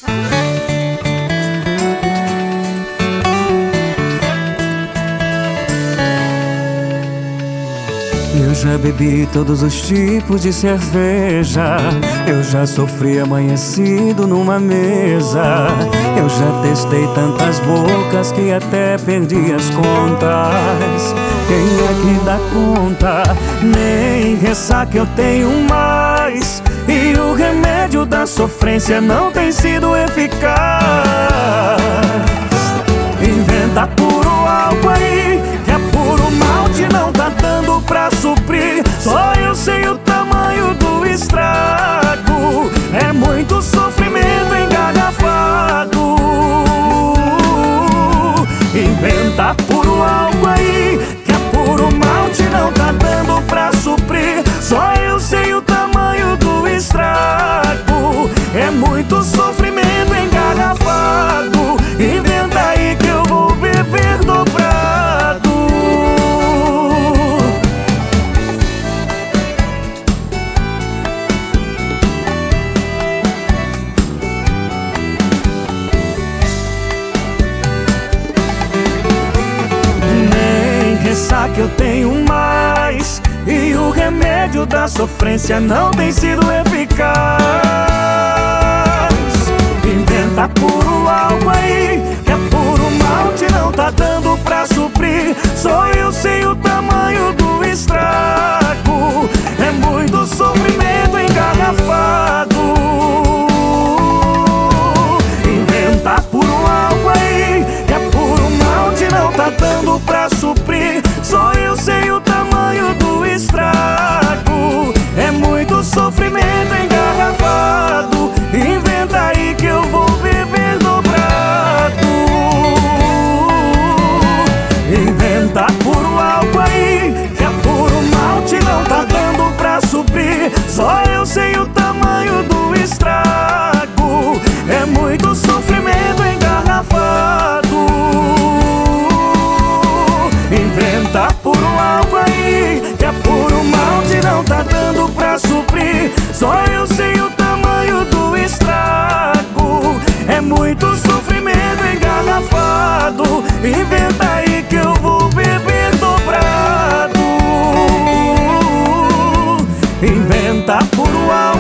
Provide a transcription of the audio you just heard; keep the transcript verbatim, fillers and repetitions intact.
Eu já bebi todos os tipos de cerveja, eu já sofri amanhecido numa mesa, eu já testei tantas bocas que até perdi as contas. Quem é que dá conta? Nem ressaca eu tenho mais, e o remédio da sofrência não tem sido eficaz. Inventa puro álcool aí, que é puro malte, não tá dando pra suprir. Só eu sei o tamanho do estrago, é muito sofrimento engarrafado. Inventa puro álcool aí, que é puro malte, não tá dando pra suprir. Só eu sei o tamanho do estrago, é muito sofrimento engarrafado. Inventa aí que eu vou beber dobrado. Nem ressaca eu tenho mais, e o remédio da sofrência não tem sido eficaz. Inventa puro álcool aí, que é puro malte, não tá dando pra suprir. Só eu sei o tamanho do estrago, é muito sofrimento engarrafado. Inventa puro álcool aí, que é puro malte, não tá dando pra suprir. Só eu sei o tamanho do estrago, é muito sofrimento engarrafado. Inventa aí que eu vou beber dobrado. Inventa puro álcool aí, que é puro malte, não tá dando pra suprir. Só eu sei o tamanho do estrago, é muito sofrimento engarrafado. Inventa puro álcool aí, que é puro malte, não tá dando pra suprir. Só eu sei o tamanho do estrago, é muito sofrimento engarrafado. Inventa aí que eu vou beber dobrado. Inventa puro álcool